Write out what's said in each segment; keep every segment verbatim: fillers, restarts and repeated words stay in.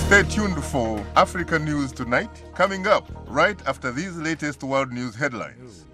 Stay tuned for Africa News Tonight, coming up right after these latest world news headlines.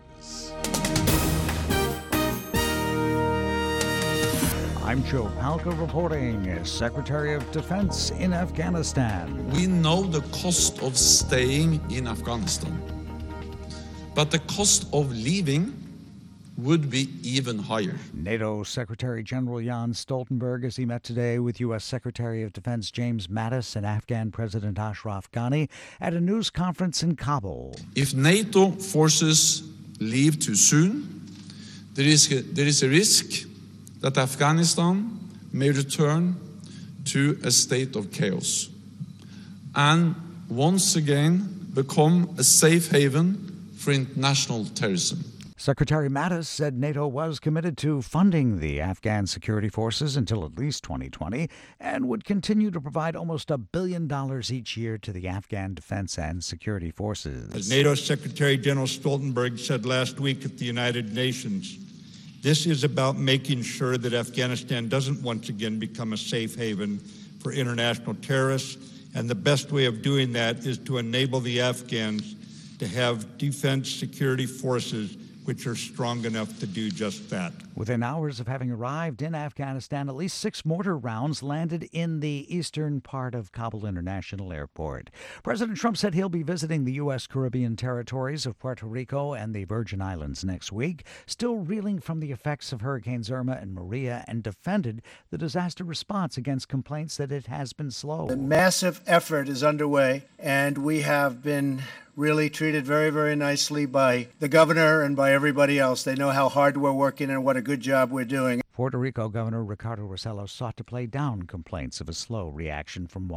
I'm Joe Palca reporting. Secretary of Defense in Afghanistan. We know the cost of staying in Afghanistan, but the cost of leaving would be even higher. NATO Secretary General Jens Stoltenberg as he met today with U S. Secretary of Defense James Mattis and Afghan President Ashraf Ghani at a news conference in Kabul. If NATO forces leave too soon, there is a, there is a risk that Afghanistan may return to a state of chaos and once again become a safe haven for international terrorism. Secretary Mattis said NATO was committed to funding the Afghan security forces until at least twenty twenty and would continue to provide almost a billion dollars each year to the Afghan defense and security forces. As NATO Secretary General Stoltenberg said last week at the United Nations, this is about making sure that Afghanistan doesn't once again become a safe haven for international terrorists, and the best way of doing that is to enable the Afghans to have defense security forces which are strong enough to do just that. Within hours of having arrived in Afghanistan, at least six mortar rounds landed in the eastern part of Kabul International Airport. President Trump said he'll be visiting the U S. Caribbean territories of Puerto Rico and the Virgin Islands next week, still reeling from the effects of Hurricanes Irma and Maria, and defended the disaster response against complaints that it has been slow. A massive effort is underway, and we have been really treated very, very nicely by the governor and by everybody else. They know how hard we're working and what a good job we're doing. Puerto Rico Governor Ricardo Rossello sought to play down complaints of a slow reaction from